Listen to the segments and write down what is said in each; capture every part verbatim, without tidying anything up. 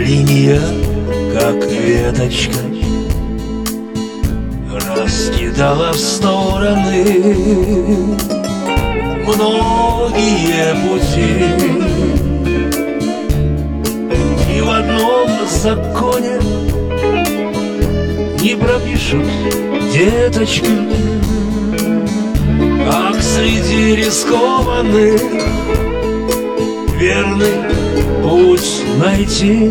Линия, как веточка, раскидала в стороны многие пути. И в одном законе не пропишут, деточка, как среди рискованных верный путь найти.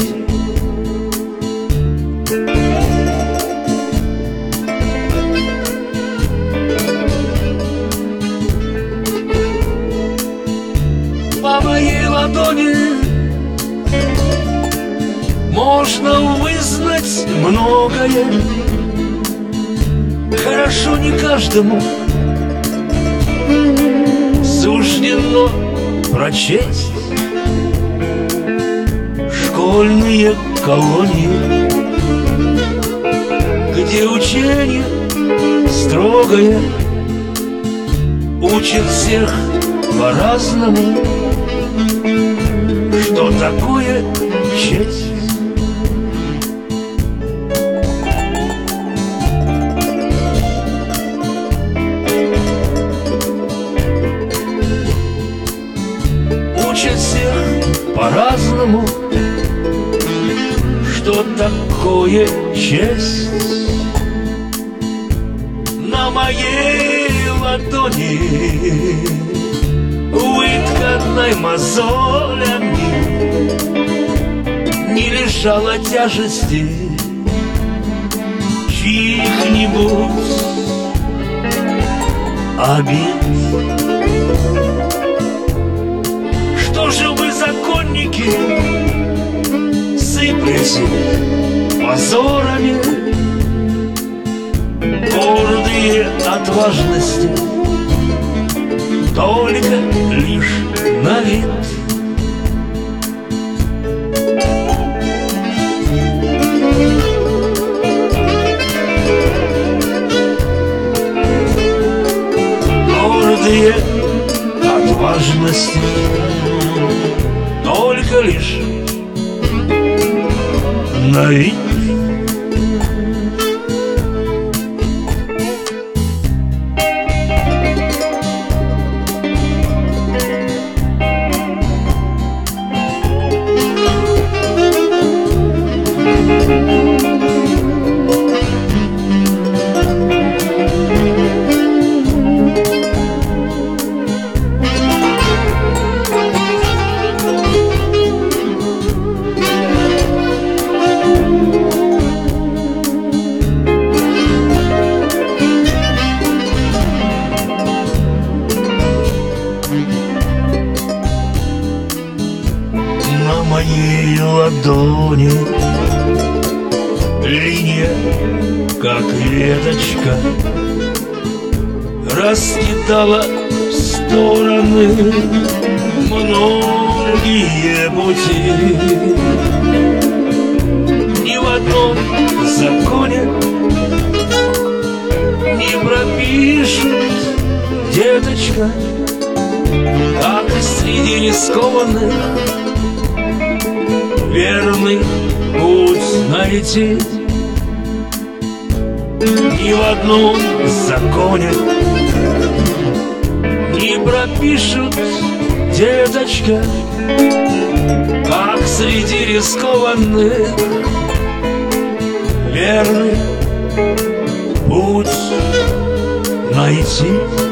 По моей ладони можно вызнать многое. Хорошо не каждому суждено прочесть школьные колонии, где учение строгое учит всех по-разному, что такое честь. Учат всех по-разному, что такое честь. На моей ладони, вытканной мозолями, не лежала тяжести чьих-нибудь обид. Что же вы, законники, сыплете позорами, гордые от важности, только лишь на вид? Гордые от важности, только лишь на вид. На моей ладони линия, как веточка, раскидала в стороны многие пути. Ни в одном законе не пропишут, деточка, как среди рискованных верный путь найти. Ни в одном законе не пропишут, деточка, как среди рискованных верный путь найти.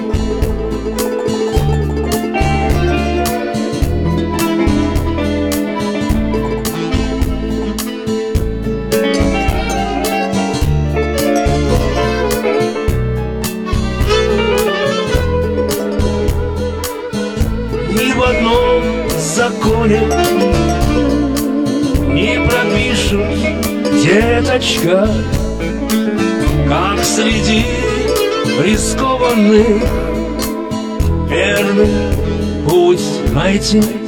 Ни в одном законе не пропишут, деточка, как среди рискованных верный путь найти.